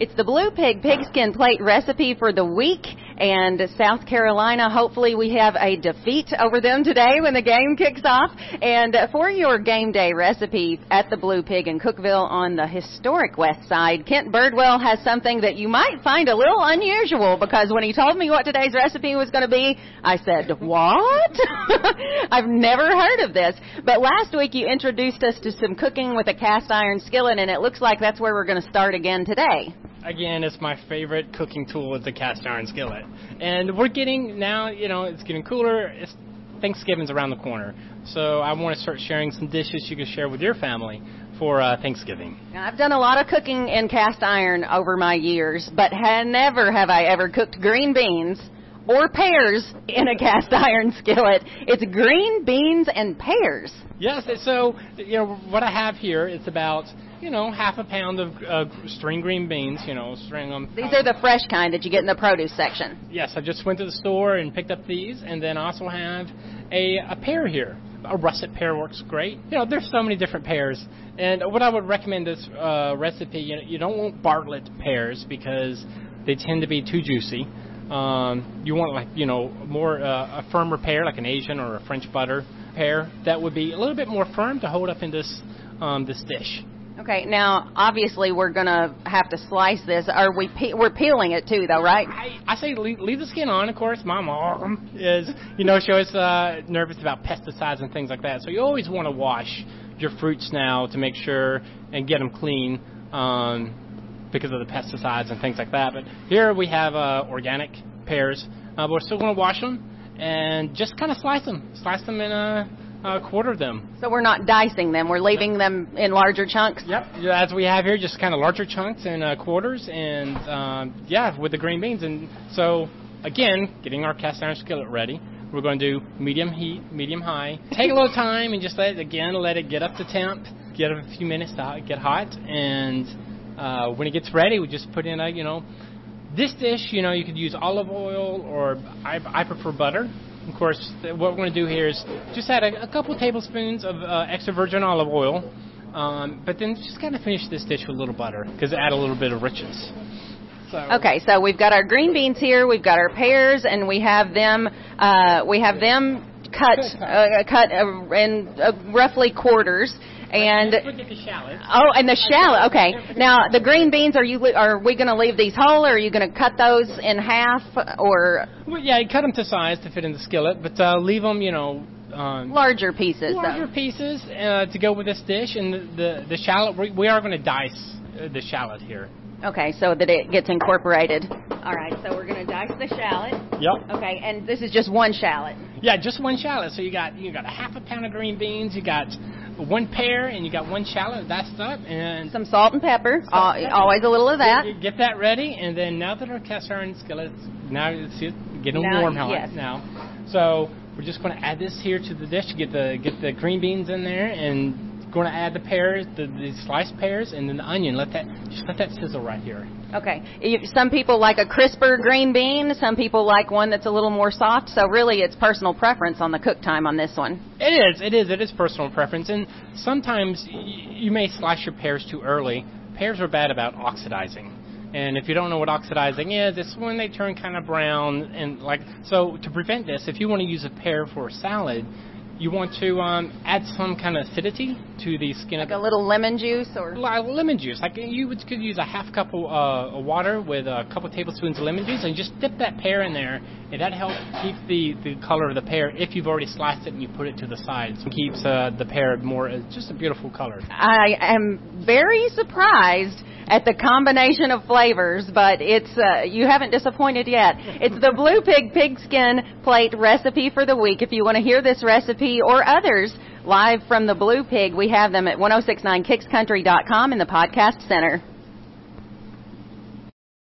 It's the Blue Pig pigskin plate recipe for the week, and South Carolina, hopefully we have a defeat over them today when the game kicks off. And for your game day recipe at the Blue Pig in Cookeville on the historic west side, Kent Birdwell has something that you might find a little unusual, because when he told me what today's recipe was going to be, I said, what? I've never heard of this. But last week you introduced us to some cooking with a cast iron skillet, and it looks like that's where we're going to start again today. Again, it's my favorite cooking tool is the cast iron skillet. And we're getting, now, it's getting cooler. Thanksgiving's around the corner. So I want to start sharing some dishes you can share with your family for Thanksgiving. Now, I've done a lot of cooking in cast iron over my years, but never have I ever cooked green beans or pears in a cast iron skillet. It's green beans and pears. Yes, so, what I have here is about, half a pound of string green beans, string them. These are the fresh kind that you get in the produce section. Yes, I just went to the store and picked up these, and then I also have a pear here. A russet pear works great. There's so many different pears. And what I would recommend this recipe, you don't want Bartlett pears because they tend to be too juicy. You want more a firmer pear, like an Asian or a French butter pear that would be a little bit more firm to hold up in this dish. Okay, now obviously we're gonna have to slice this. We're peeling it too, though, right? I say leave the skin on. Of course, my mom is she always nervous about pesticides and things like that. So you always want to wash your fruits now to make sure and get them clean. Because of the pesticides and things like that. But here we have organic pears. But we're still going to wash them and just kind of slice them. Slice them in a quarter of them. So we're not dicing them. We're leaving them in larger chunks? Yep. As we have here, just kind of larger chunks and quarters. And, with the green beans. And so, again, getting our cast iron skillet ready. We're going to do medium heat, medium high. Take a little time and just let it get up to temp. Get a few minutes to get hot. And when it gets ready, we just put in this dish, you could use olive oil or I prefer butter. Of course, what we're going to do here is just add a couple tablespoons of extra virgin olive oil, but then just kind of finish this dish with a little butter because it adds a little bit of richness. Okay, so we've got our green beans here, we've got our pears, and we have them cut in roughly quarters. And forget the shallots. Oh, and the shallot. Okay. Now, the green beans, are we going to leave these whole, or are you going to cut those in half, or? Well, yeah, you cut them to size to fit in the skillet, but leave them, larger pieces. Larger pieces to go with this dish, and the shallot. We are going to dice the shallot here. Okay, so that it gets incorporated. All right, so we're going to dice the shallot. Yep. Okay, and this is just one shallot. Yeah, just one shallot. So you got a half a pound of green beans, you got one pear, and you got one shallot diced up, and some salt and pepper. Always a little of that. You get that ready, and then now that our cast iron skillet's getting warm now. So we're just going to add this here to the dish. Get the green beans in there, and going to add the pears, the sliced pears, and then the onion. Let that sizzle right here. Okay. Some people like a crisper green bean. Some people like one that's a little more soft. So really, it's personal preference on the cook time on this one. It is personal preference. And sometimes you may slice your pears too early. Pears are bad about oxidizing. And if you don't know what oxidizing is, it's when they turn kind of brown. And so to prevent this, if you want to use a pear for a salad, you want to add some kind of acidity to the skin. Like a little lemon juice? Or lemon juice. Like you could use a half cup of water with a couple tablespoons of lemon juice, and just dip that pear in there, and that helps keep the color of the pear if you've already sliced it and you put it to the side. So it keeps the pear more, just a beautiful color. I am very surprised at the combination of flavors, but you haven't disappointed yet. It's the Blue Pig pigskin plate recipe for the week. If you want to hear this recipe or others live from the Blue Pig, we have them at 1069kickscountry.com in the podcast center.